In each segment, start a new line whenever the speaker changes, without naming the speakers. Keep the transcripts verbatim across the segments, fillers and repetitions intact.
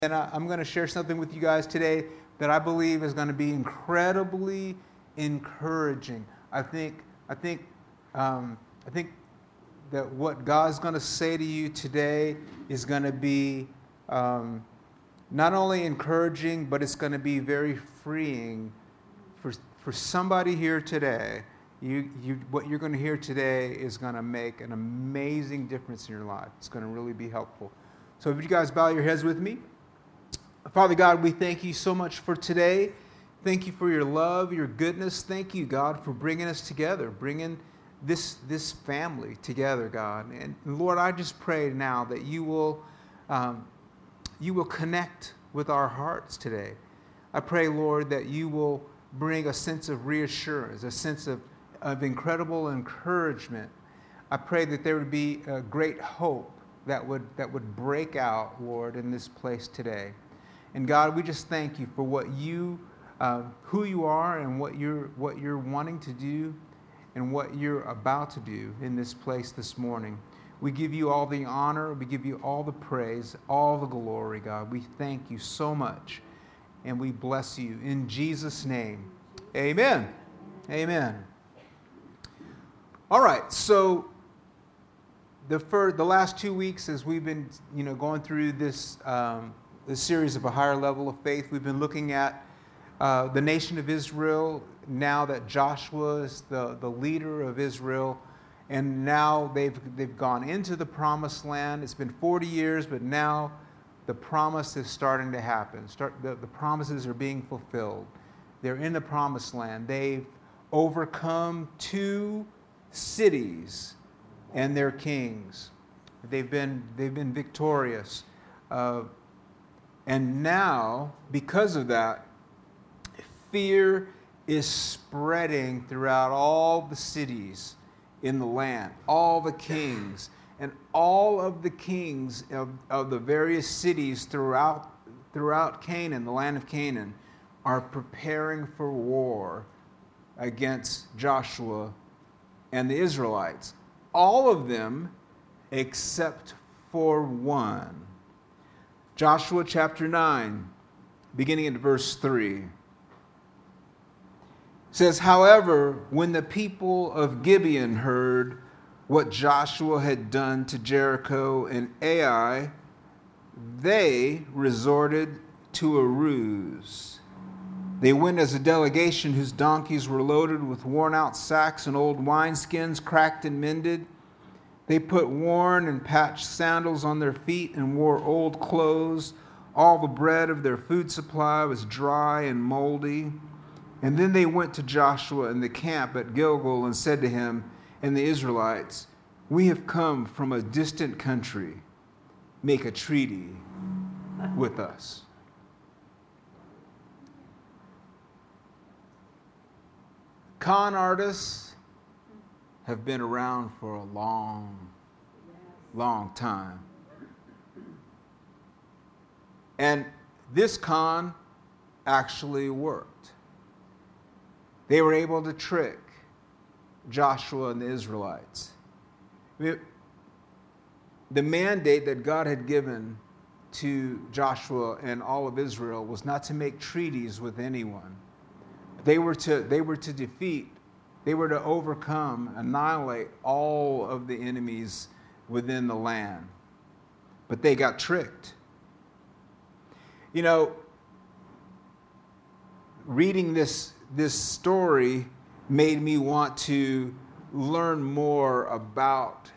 And I, I'm going to share something with you guys today that I believe is going to be incredibly encouraging. I think, I think, um, I think that what God's going to say to you today is going to be um, not only encouraging, but it's going to be very freeing for for somebody here today. You, you, what you're going to hear today is going to make an amazing difference in your life. It's going to really be helpful. So if you guys bow your heads with me. Father God, we thank you so much for today. Thank you for your love, your goodness. Thank you, God, for bringing us together, bringing this, this family together, God. And Lord, I just pray now that you will, um, you will connect with our hearts today. I pray, Lord, that you will bring a sense of reassurance, a sense of, of incredible encouragement. I pray that there would be a great hope that would, that would break out, Lord, in this place today. And God, we just thank you for what you, uh, who you are, and what you're, what you're wanting to do, and what you're about to do in this place this morning. We give you all the honor, we give you all the praise, all the glory, God. We thank you so much, and we bless you in Jesus' name. Amen. Amen. All right, so the first, the last two weeks, as we've been, you know, going through this. Um, The series of a higher level of faith. We've been looking at uh, the nation of Israel now that Joshua is the, the leader of Israel, and now they've they've gone into the promised land. It's been forty years, but now the promise is starting to happen. Start, the, the promises are being fulfilled. They're in the promised land. They've overcome two cities and their kings. They've been they've been victorious. Uh, And now, because of that, fear is spreading throughout all the cities in the land, all the kings, and all of the kings of, of the various cities throughout, throughout Canaan, the land of Canaan, are preparing for war against Joshua and the Israelites. All of them except for one. Joshua chapter nine, beginning at verse three, says, "However, when the people of Gibeon heard what Joshua had done to Jericho and Ai, they resorted to a ruse. They went as a delegation whose donkeys were loaded with worn-out sacks and old wineskins, cracked and mended. They put worn and patched sandals on their feet and wore old clothes. All the bread of their food supply was dry and moldy. And then they went to Joshua in the camp at Gilgal and said to him and the Israelites, 'We have come from a distant country. Make a treaty with us.'" Con artists have been around for a long, long time. And this con actually worked. They were able to trick Joshua and the Israelites. The mandate that God had given to Joshua and all of Israel was not to make treaties with anyone. They were to, they were to defeat They were to overcome, annihilate all of the enemies within the land. But they got tricked. You know, reading this, this story made me want to learn more about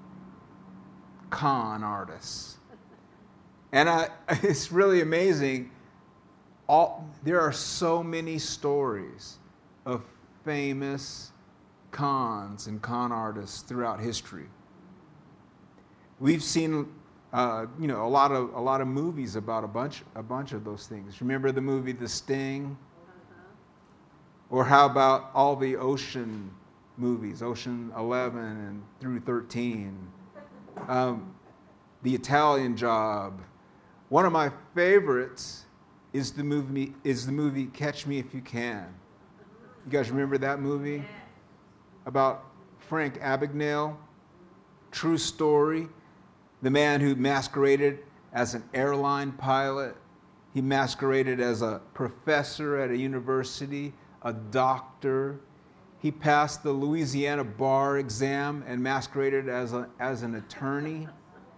con artists. And I, it's really amazing. All, there are so many stories of famous cons and con artists throughout history. We've seen, uh, you know, a lot of a lot of movies about a bunch a bunch of those things. Remember the movie The Sting? Uh-huh. Or how about all the Ocean movies, Ocean eleven and through thirteen? Um, the Italian Job. One of my favorites is the movie is the movie Catch Me If You Can. You guys remember that movie? About Frank Abagnale? True story. The man who masqueraded as an airline pilot. He masqueraded as a professor at a university, a doctor. He passed the Louisiana bar exam and masqueraded as, a, as an attorney.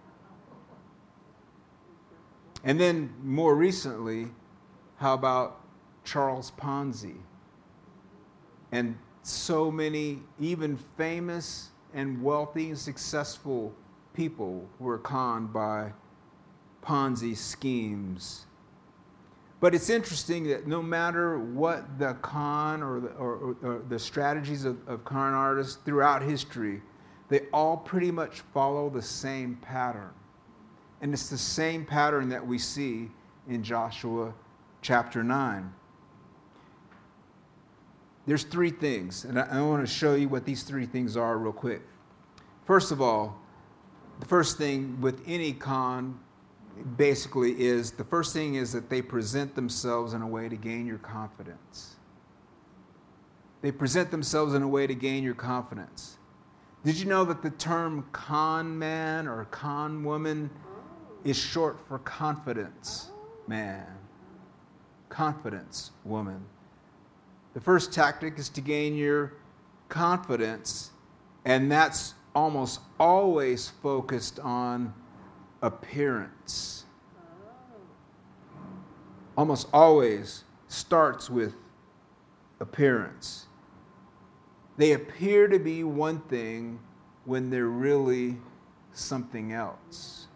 And then more recently, how about Charles Ponzi? And so many even famous and wealthy and successful people were conned by Ponzi schemes. But it's interesting that no matter what the con or the, or, or, or the strategies of, of con artists throughout history, they all pretty much follow the same pattern. And it's the same pattern that we see in Joshua chapter nine. There's three things, and I, I want to show you what these three things are real quick. First of all, the first thing with any con basically is, the first thing is that they present themselves in a way to gain your confidence. They present themselves in a way to gain your confidence. Did you know that the term con man or con woman is short for confidence man? Confidence woman. The first tactic is to gain your confidence, and that's almost always focused on appearance. Almost always starts with appearance. They appear to be one thing when they're really something else.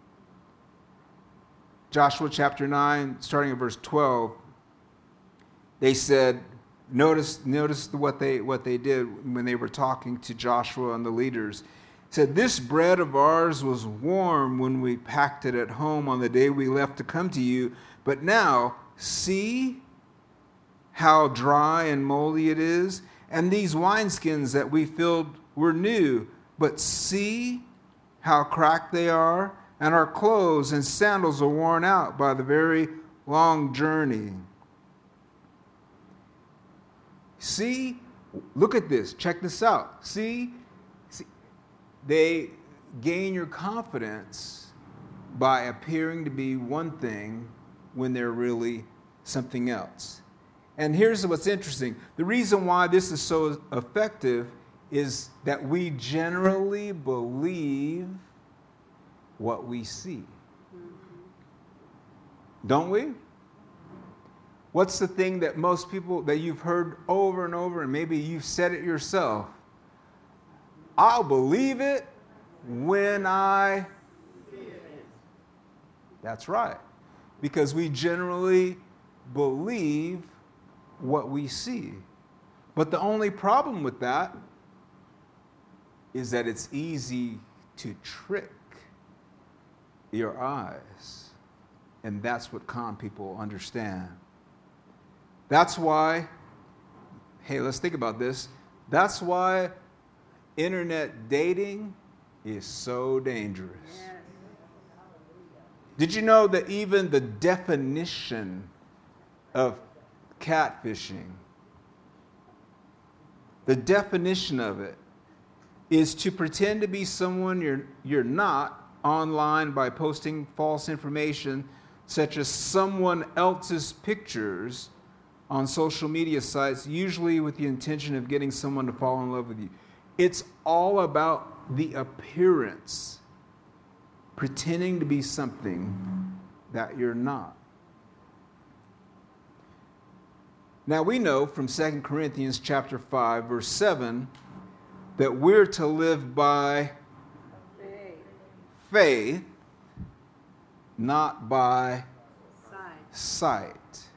Joshua chapter nine, starting at verse twelve, they said, Notice, notice what they what they did when they were talking to Joshua and the leaders. It said, "This bread of ours was warm when we packed it at home on the day we left to come to you. But now, see how dry and moldy it is. And these wineskins that we filled were new. But see how cracked they are. And our clothes and sandals are worn out by the very long journey." See, look at this. Check this out. See, see, they gain your confidence by appearing to be one thing when they're really something else. And here's what's interesting. The reason why this is so effective is that we generally believe what we see. Don't we? What's the thing that most people, that you've heard over and over, and maybe you've said it yourself? I'll believe it when I see it. That's right. Because we generally believe what we see. But the only problem with that is that it's easy to trick your eyes. And that's what con people understand. That's why, hey, let's think about this. That's why internet dating is so dangerous. Yes. Did you know that even the definition of catfishing, the definition of it is to pretend to be someone you're, you're not online by posting false information, such as someone else's pictures on social media sites, usually with the intention of getting someone to fall in love with you. It's all about the appearance, pretending to be something that you're not. Now we know from Second Corinthians chapter five, verse seven, that we're to live by faith, faith not by sight. sight.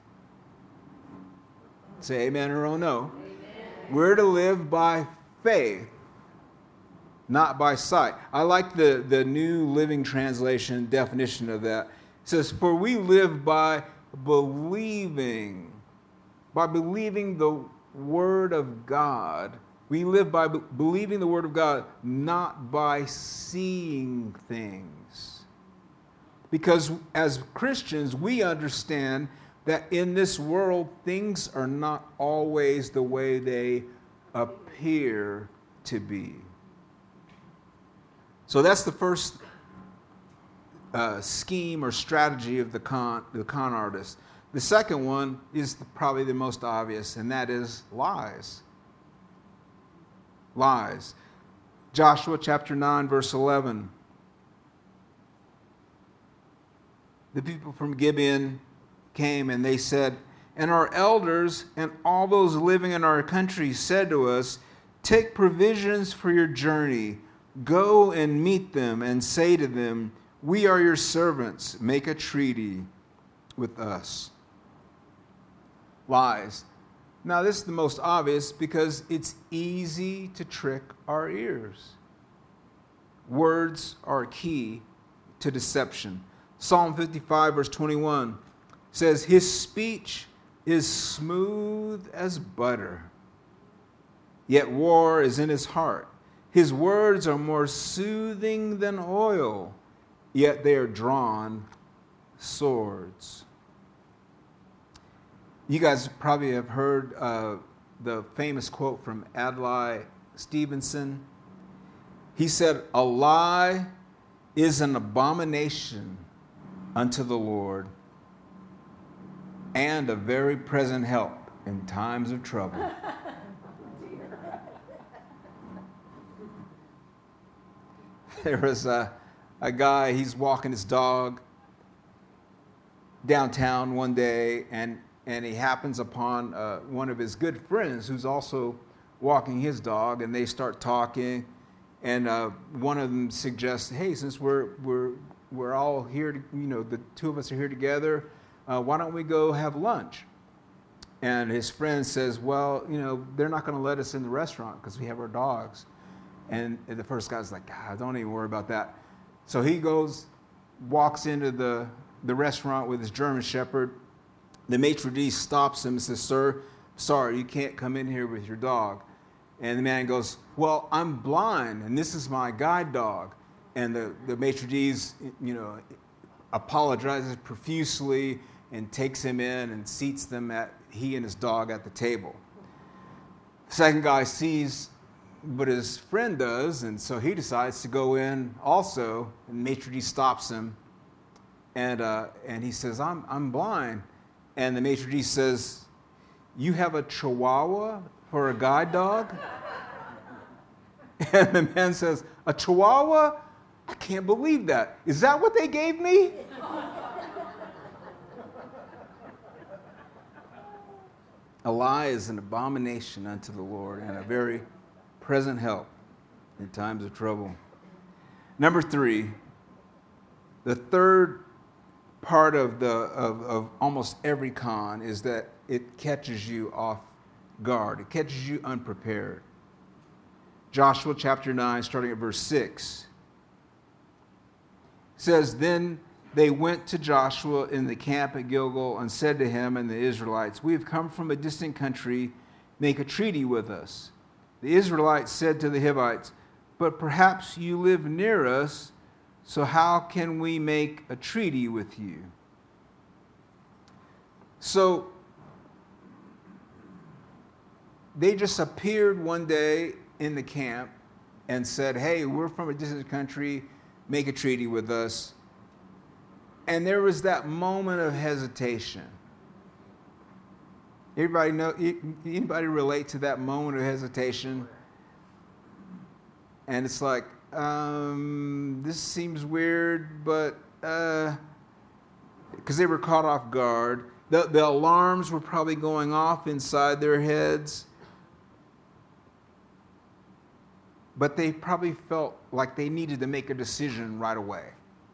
Say amen or oh no. Amen. We're to live by faith, not by sight. I like the, the New Living Translation definition of that. It says, "For we live by believing, by believing the Word of God. We live by be- believing the Word of God, not by seeing things." Because as Christians, we understand that in this world, things are not always the way they appear to be. So that's the first uh, scheme or strategy of the con, the con artist. The second one is probably the most obvious, and that is lies. Lies. Joshua chapter nine, verse eleven. The people from Gibeon came and they said, and our elders and all those living in our country said to us, take provisions for your journey. Go and meet them and say to them, we are your servants. Make a treaty with us. Lies. Now, this is the most obvious because it's easy to trick our ears. Words are key to deception. Psalm fifty-five, verse twenty-one says, his speech is smooth as butter, yet war is in his heart. His words are more soothing than oil, yet they are drawn swords. You guys probably have heard uh, the famous quote from Adlai Stevenson. He said, a lie is an abomination unto the Lord and a very present help in times of trouble. There was a, a guy, he's walking his dog downtown one day, and, and he happens upon uh, one of his good friends who's also walking his dog, and they start talking, and uh, one of them suggests, hey, since we're, we're, we're all here, to, you know, the two of us are here together, uh, why don't we go have lunch? And his friend says, well, you know, they're not going to let us in the restaurant because we have our dogs. And the first guy's like, God, don't even worry about that. So he goes, walks into the, the restaurant with his German Shepherd. The maitre d' stops him and says, sir, sorry, you can't come in here with your dog. And the man goes, well, I'm blind, and this is my guide dog. And the, the maitre d's, you know, apologizes profusely and takes him in and seats them at, he and his dog at the table. The second guy sees what his friend does, and so he decides to go in also, and maitre d' stops him, and uh, and he says, I'm, I'm blind. And the maitre d' says, you have a Chihuahua for a guide dog? And the man says, a Chihuahua? I can't believe that. Is that what they gave me? A lie is an abomination unto the Lord and a very present help in times of trouble. Number three, the third part of the of, of almost every con is that it catches you off guard. It catches you unprepared. Joshua chapter nine, starting at verse six, says, then they went to Joshua in the camp at Gilgal and said to him and the Israelites, we have come from a distant country, make a treaty with us. The Israelites said to the Hivites, but perhaps you live near us, so how can we make a treaty with you? So they just appeared one day in the camp and said, hey, we're from a distant country, make a treaty with us. And there was that moment of hesitation. Everybody know? Anybody relate to that moment of hesitation? And it's like, um, this seems weird, but because uh, they were caught off guard, the, the alarms were probably going off inside their heads, but they probably felt like they needed to make a decision right away.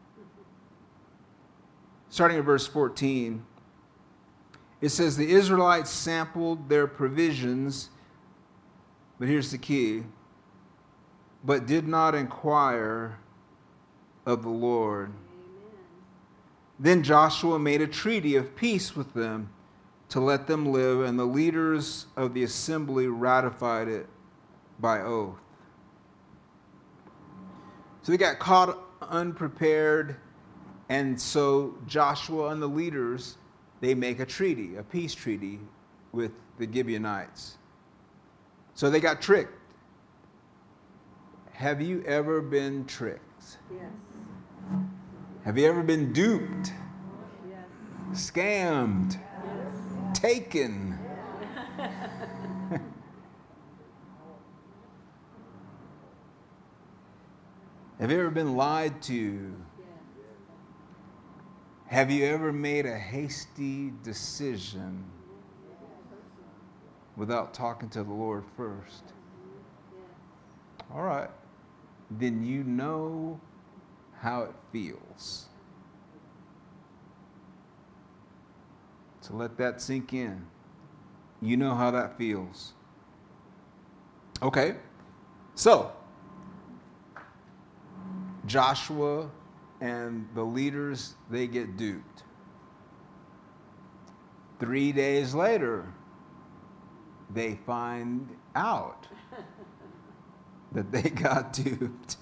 Starting at verse fourteen, it says, the Israelites sampled their provisions, but here's the key, but did not inquire of the Lord. Amen. Then Joshua made a treaty of peace with them to let them live, and the leaders of the assembly ratified it by oath. So they got caught unprepared. And so Joshua and the leaders, they make a treaty, a peace treaty with the Gibeonites. So they got tricked. Have you ever been tricked?
Yes. Have you ever been duped,
Yes.
scammed,
Yes.
taken? Have you ever been lied to?
Yes.
Have you ever made a hasty decision without talking to the Lord first? All right. Then you know how it feels. So let that sink in. You know how that feels. Okay. So, Joshua and the leaders, they get duped. Three days later, they find out that they got duped.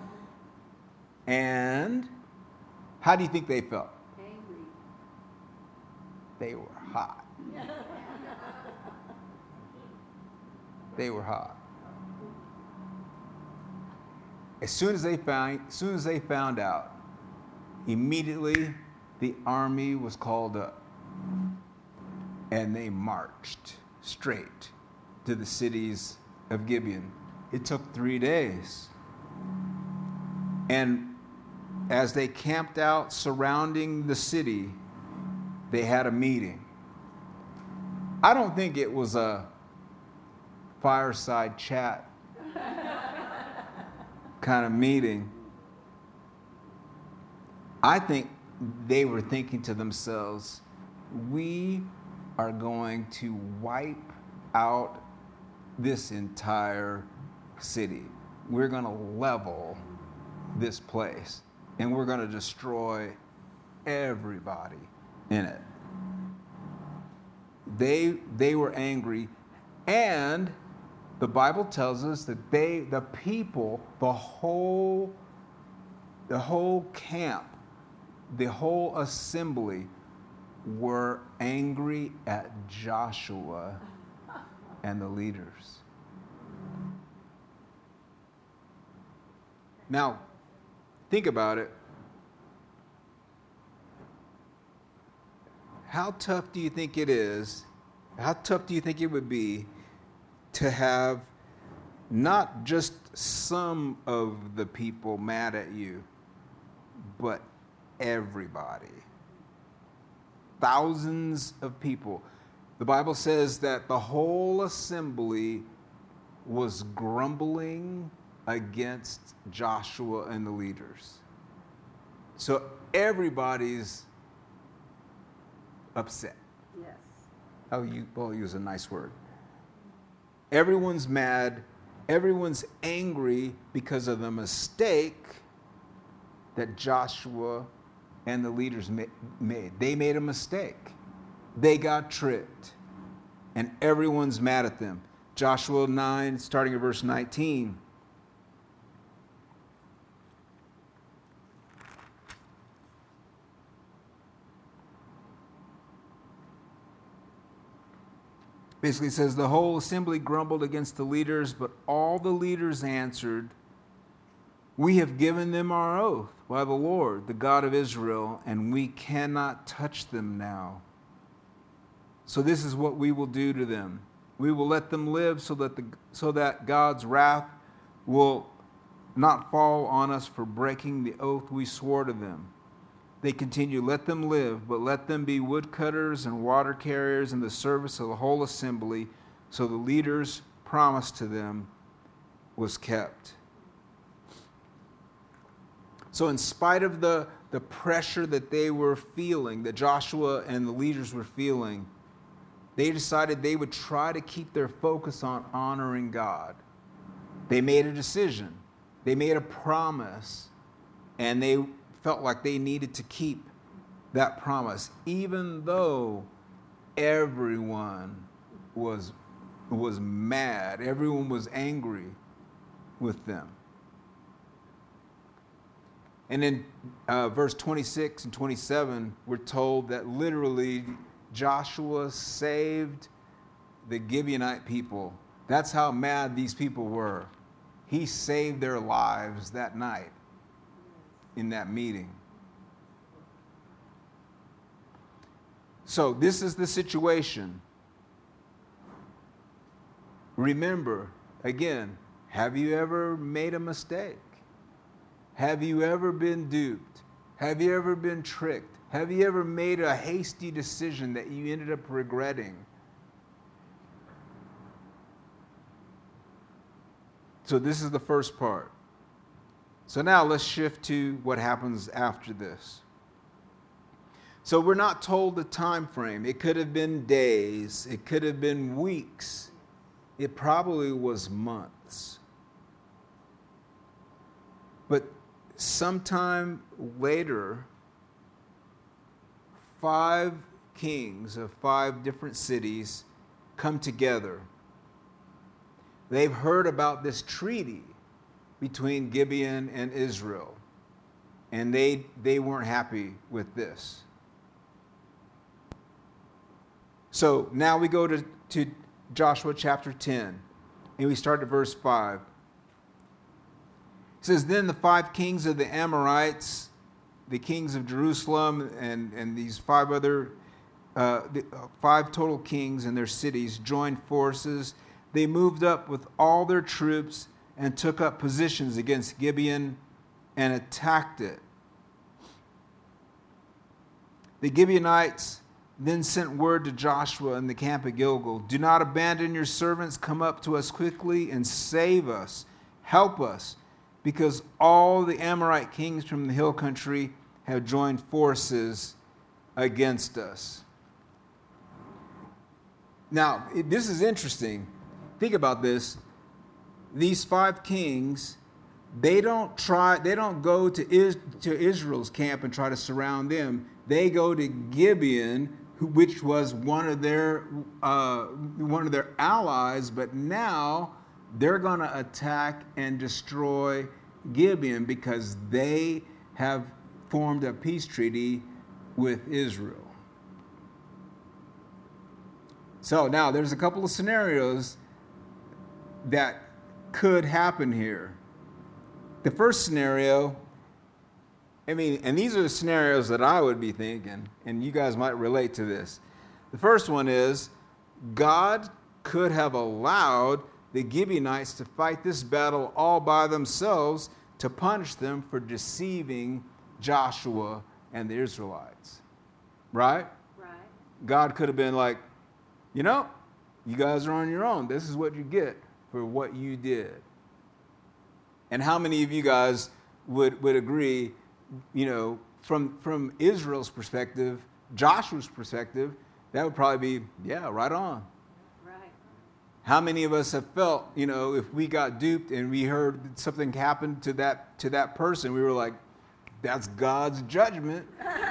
And how do you think they felt?
Angry.
They were hot. They were hot. As soon as they found, as soon as they found out, immediately the army was called up, and they marched straight to the cities of Gibeon. It took three days. And as they camped out surrounding the city, they had a meeting. I don't think it was a fireside chat kind of meeting. I think they were thinking to themselves, we are going to wipe out this entire city. We're going to level this place, and we're going to destroy everybody in it. They, they were angry, and the Bible tells us that they, the people, the whole, the whole camp, the whole assembly were angry at Joshua and the leaders. Now, think about it. How tough do you think it is? How tough do you think it would be to have not just some of the people mad at you, but everybody? Thousands of people. The Bible says that the whole assembly was grumbling against Joshua and the leaders. So everybody's upset.
Yes.
Oh, you, well, use a nice word. Everyone's mad. Everyone's angry because of the mistake that Joshua and the leaders ma- made. They made a mistake. They got tricked. And everyone's mad at them. Joshua nine, starting at verse nineteen. Basically says, the whole assembly grumbled against the leaders, but all the leaders answered, we have given them our oath by the Lord, the God of Israel, and we cannot touch them now. So this is what we will do to them. We will let them live so that, the, so that God's wrath will not fall on us for breaking the oath we swore to them. They continue, let them live, but let them be woodcutters and water carriers in the service of the whole assembly. So the leaders' promise to them was kept. So in spite of the, the pressure that they were feeling, that Joshua and the leaders were feeling, they decided they would try to keep their focus on honoring God. They made a decision. They made a promise, and they felt like they needed to keep that promise, even though everyone was, was mad. Everyone was angry with them. And in uh, verse twenty-six and twenty-seven, we're told that literally Joshua saved the Gibeonite people. That's how mad these people were. He saved their lives that night in that meeting. So this is the situation. Remember, again, have you ever made a mistake? Have you ever been duped? Have you ever been tricked? Have you ever made a hasty decision that you ended up regretting? So this is the first part. So now let's shift to what happens after this. So we're not told the time frame. It could have been days. It could have been weeks. It probably was months. But sometime later, five kings of five different cities come together. They've heard about this treaty between Gibeon and Israel, and they, they weren't happy with this. So now we go to, to Joshua chapter ten, and we start at verse five. It says, Then the five kings of the Amorites, the kings of Jerusalem, and, and these five other, uh, the, uh, five total kings and their cities joined forces. They moved up with all their troops and took up positions against Gibeon and attacked it. The Gibeonites then sent word to Joshua in the camp at Gilgal, Do not abandon your servants. Come up to us quickly and save us. Help us, because all the Amorite kings from the hill country have joined forces against us. Now, this is interesting. Think about this. These five kings, they don't try, they don't go to, Is, to Israel's camp and try to surround them. They go to Gibeon, who, which was one of their uh, one of their allies, but now they're going to attack and destroy Gibeon because they have formed a peace treaty with Israel. So now there's a couple of scenarios that could happen here. The first scenario, I mean, and these are the scenarios that I would be thinking, and you guys might relate to this. The first one is God could have allowed the Gibeonites to fight this battle all by themselves to punish them for deceiving Joshua and the Israelites. Right?
Right.
God could have been like, you know, you guys are on your own. This is what you get for what you did. And how many of you guys would, would agree, you know, from, from Israel's perspective, Joshua's perspective, that would probably be, yeah, right on.
Right.
How many of us have felt, you know, if we got duped and we heard something happen to that to that person, we were like, that's God's judgment.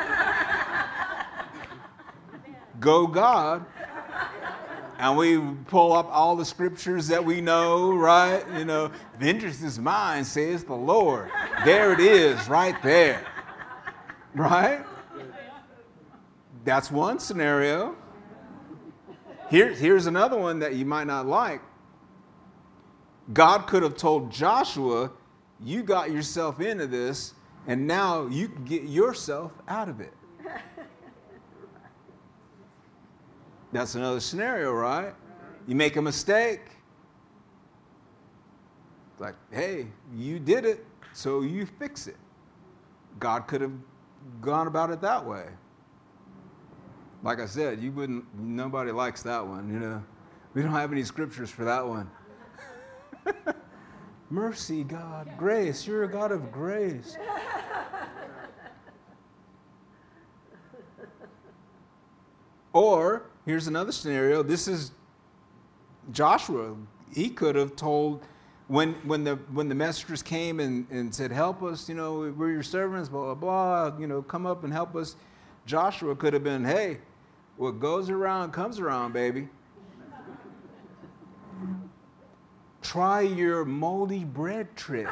Go God. And we pull up all the scriptures that we know, right? You know, vengeance is mine, says the Lord. There it is, right there. Right? That's one scenario. Here, here's another one that you might not like. God could have told Joshua, you got yourself into this, and now you can get yourself out of it. That's another scenario, right? You make a mistake. It's like, hey, you did it, so you fix it. God could have gone about it that way. Like I said, you wouldn't. Nobody likes that one, you know. We don't have any scriptures for that one. Mercy, God, grace. You're a God of grace. Or here's another scenario. This is Joshua. He could have told when when the when the messengers came and, and said, help us, you know, we're your servants, blah, blah, blah, you know, come up and help us. Joshua could have been, hey, what goes around comes around, baby. Try your moldy bread trick.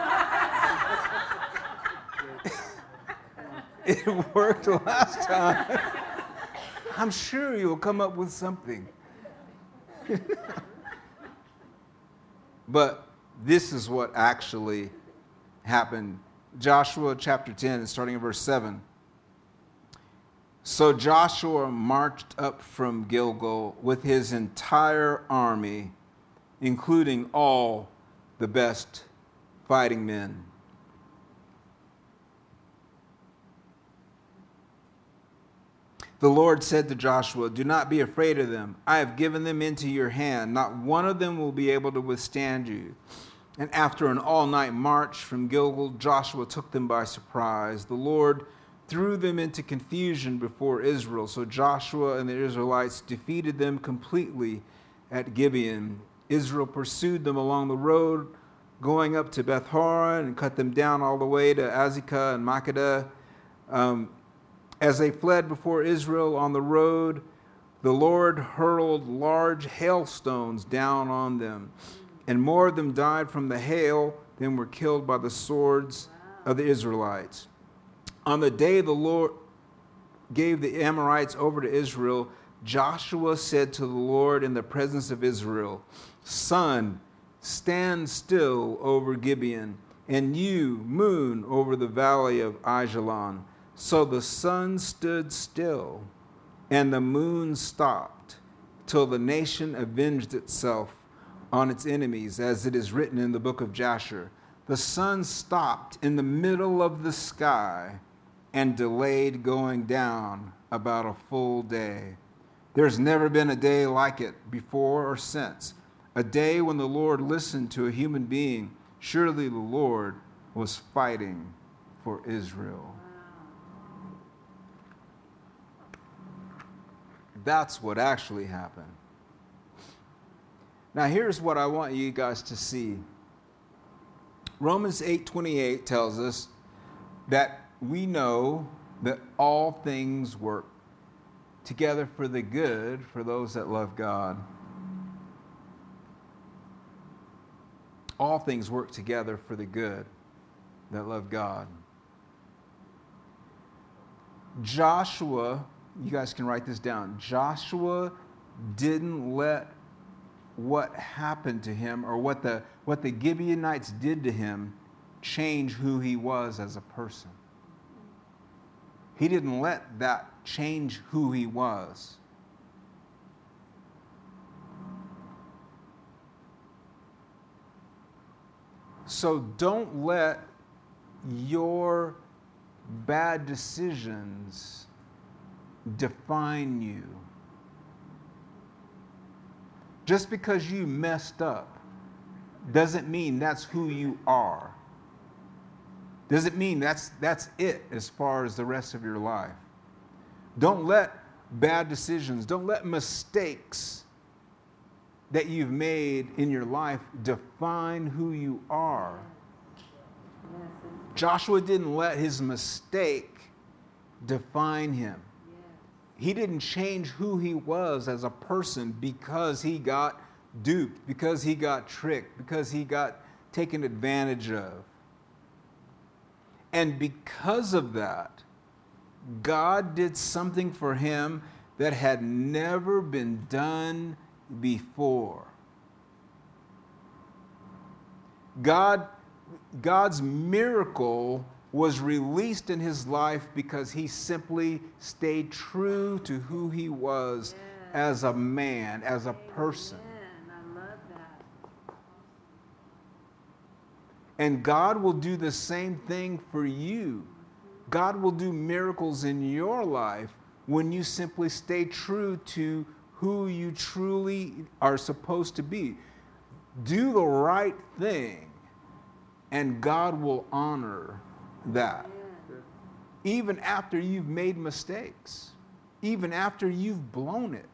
It worked last time. I'm sure you'll come up with something. But this is what actually happened. Joshua chapter ten, starting in verse seven. So Joshua marched up from Gilgal with his entire army, including all the best fighting men. The Lord said to Joshua, "Do not be afraid of them. I have given them into your hand. Not one of them will be able to withstand you." And after an all-night march from Gilgal, Joshua took them by surprise. The Lord threw them into confusion before Israel. So Joshua and the Israelites defeated them completely at Gibeon. Israel pursued them along the road, going up to Beth Horon, and cut them down all the way to Azekah and Makkedah. Um, As they fled before Israel on the road, the Lord hurled large hailstones down on them, and more of them died from the hail than were killed by the swords of the Israelites. On the day the Lord gave the Amorites over to Israel, Joshua said to the Lord in the presence of Israel, "Sun, stand still over Gibeon, and you, moon, over the valley of Ajalon." So the sun stood still, and the moon stopped, till the nation avenged itself on its enemies, as it is written in the book of Jasher. The sun stopped in the middle of the sky and delayed going down about a full day. There's never been a day like it before or since, a day when the Lord listened to a human being. Surely the Lord was fighting for Israel. That's what actually happened. Now here's what I want you guys to see. Romans eight twenty-eight tells us that we know that all things work together for the good for those that love God. All things work together for the good that love God. Joshua, you guys can write this down. Joshua didn't let what happened to him or what the what the Gibeonites did to him change who he was as a person. He didn't let that change who he was. So don't let your bad decisions define you. Just because you messed up doesn't mean that's who you are. Doesn't mean that's that's it as far as the rest of your life. Don't let bad decisions, don't let mistakes that you've made in your life define who you are. Joshua didn't let his mistake define him. He didn't change who he was as a person because he got duped, because he got tricked, because he got taken advantage of. And because of that, God did something for him that had never been done before. God, God's miracle was released in his life because he simply stayed true to who he was
Yes.
as a man, as a person.
Amen. I love that.
And God will do the same thing for you. God will do miracles in your life when you simply stay true to who you truly are supposed to be. Do the right thing, and God will honor that.
Amen.
Even after you've made mistakes, even after you've blown it.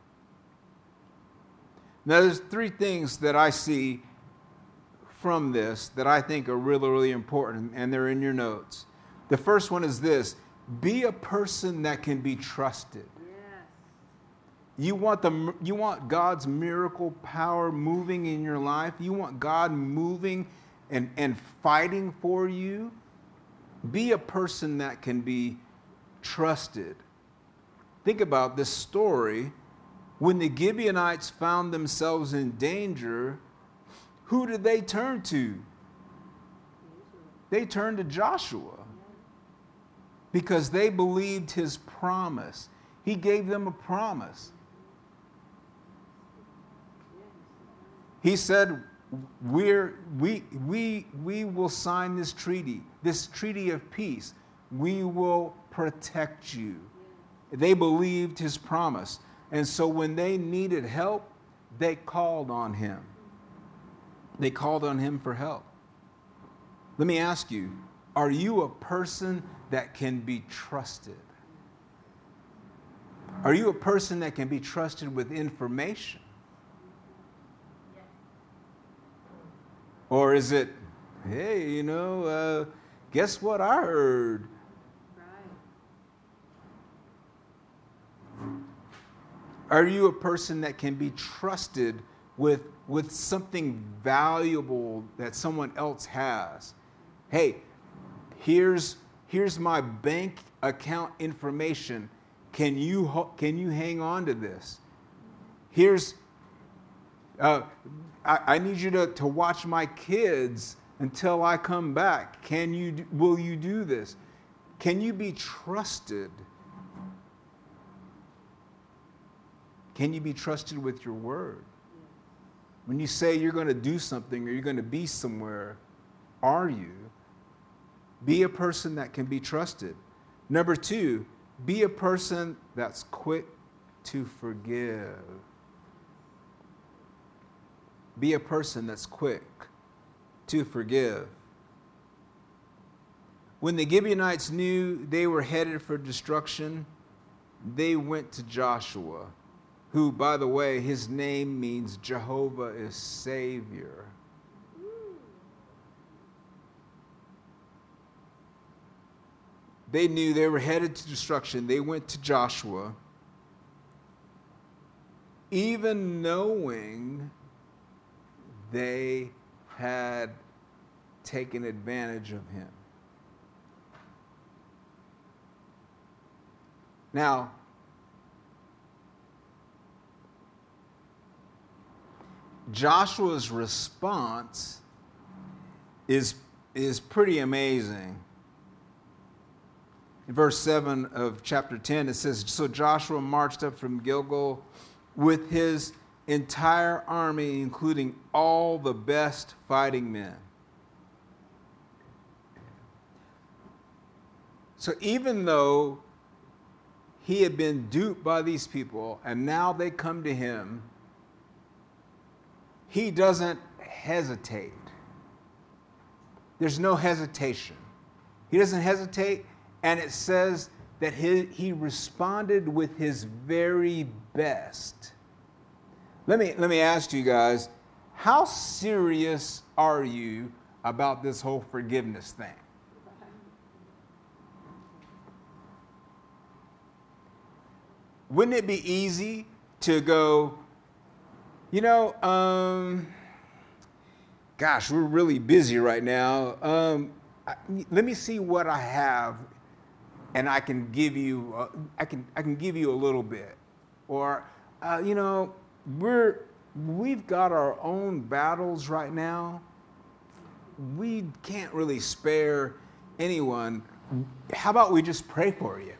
Now, there's three things that I see from this that I think are really, really important, and they're in your notes. The first one is this: be a person that can be trusted.
Yes.
You want the you want God's miracle power moving in your life. You want God moving and, and fighting for you. Be a person that can be trusted. Think about this story. When the Gibeonites found themselves in danger, who did they turn to? They turned to Joshua because they believed his promise. He gave them a promise. He said, We're, we, we, we will sign this treaty, this treaty of peace. We will protect you. They believed his promise. And so when they needed help, they called on him. They called on him for help. Let me ask you, are you a person that can be trusted? Are you a person that can be trusted with information? Or is it, hey, you know, uh, guess what I heard?
Right.
Are you a person that can be trusted with, with something valuable that someone else has? Hey, here's, here's my bank account information. Can you, can you hang on to this? Here's, uh, I, I need you to, to watch my kids until I come back. Can you, will you do this? Can you be trusted? Can you be trusted with your word? When you say you're going to do something or you're going to be somewhere, are you? Be a person that can be trusted. Number two, be a person that's quick to forgive. Be a person that's quick to forgive. When the Gibeonites knew they were headed for destruction, they went to Joshua, who, by the way, his name means Jehovah is Savior. They knew they were headed to destruction. They went to Joshua, even knowing they had taken advantage of him. Now, Joshua's response is, is pretty amazing. In verse seven of chapter ten, it says, So Joshua marched up from Gilgal with his entire army, including all the best fighting men. So even though he had been duped by these people, and now they come to him, he doesn't hesitate. There's no hesitation. He doesn't hesitate, and it says that he, he responded with his very best. Let me, let me ask you guys, how serious are you about this whole forgiveness thing? Wouldn't it be easy to go, you know, um, gosh, we're really busy right now. Um, I, let me see what I have, and I can give you, uh, I can, I can give you a little bit, or, uh, you know, we're, we've got our own battles right now. We can't really spare anyone. How about we just pray for you?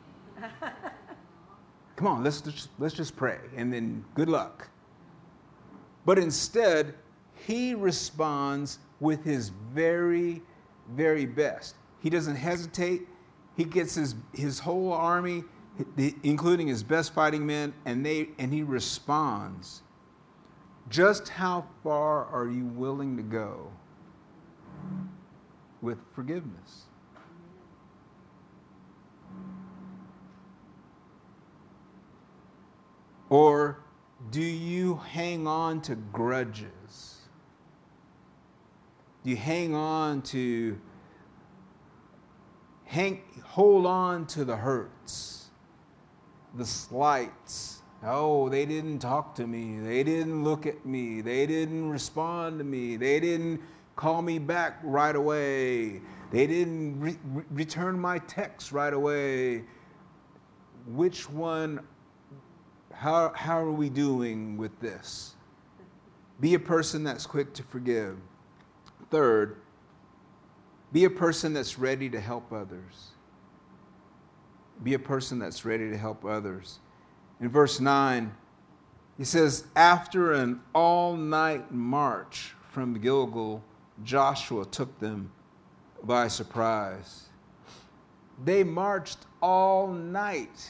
Come on, let's just, let's just pray, and then good luck. But instead, he responds with his very, very best. He doesn't hesitate. He gets his, his whole army, including his best fighting men, and they and he responds. Just how far are you willing to go with forgiveness? Or do you hang on to grudges? Do you hang on to, hang, hold on to the hurts, the slights? Oh, they didn't talk to me. They didn't look at me. They didn't respond to me. They didn't call me back right away. They didn't re- re- return my text right away. Which one? How, how are we doing with this? Be a person that's quick to forgive. Third, be a person that's ready to help others. Be a person that's ready to help others. In verse nine, he says, after an all-night march from Gilgal, Joshua took them by surprise. They marched all night.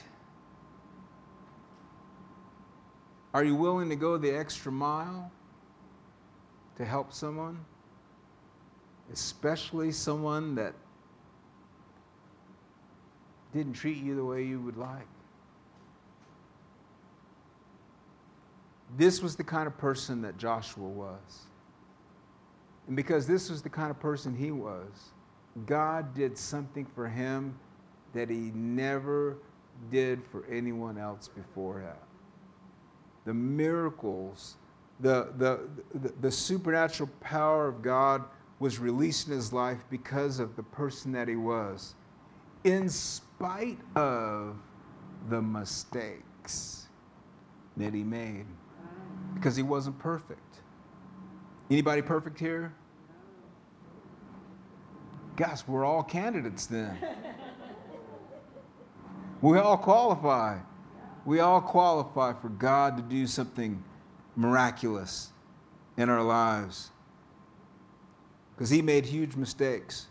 Are you willing to go the extra mile to help someone? Especially someone that didn't treat you the way you would like. This was the kind of person that Joshua was. And because this was the kind of person he was, God did something for him that he never did for anyone else before him. The miracles, the, the, the, the supernatural power of God was released in his life because of the person that he was, in spite of the mistakes that he made, because he wasn't perfect. Anybody perfect here? Gosh, we're all candidates then. We all qualify. We all qualify for God to do something miraculous in our lives, because he made huge mistakes.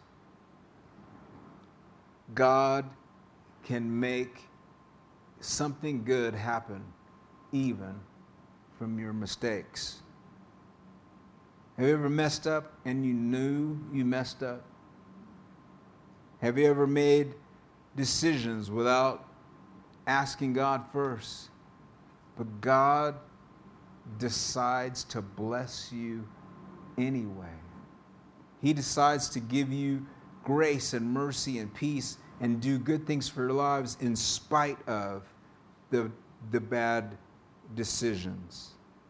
God can make something good happen even from your mistakes. Have you ever messed up and you knew you messed up? Have you ever made decisions without asking God first? But God decides to bless you anyway. He decides to give you grace and mercy and peace and do good things for your lives in spite of the, the bad decisions.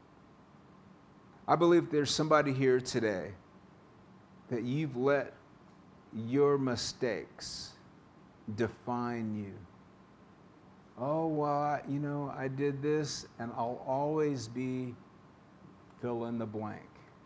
I believe there's somebody here today that you've let your mistakes define you. Oh, well, I, you know, I did this and I'll always be fill in the blank.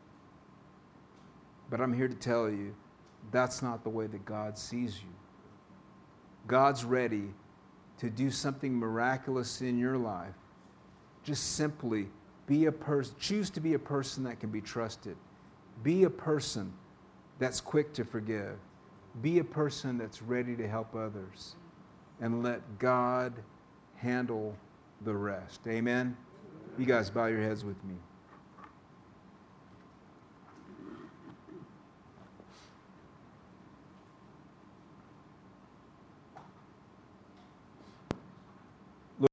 But I'm here to tell you, that's not the way that God sees you. God's ready to do something miraculous in your life. Just simply be a person, choose to be a person that can be trusted. Be a person that's quick to forgive. Be a person that's ready to help others. And let God handle the rest. Amen? You guys bow your heads with me.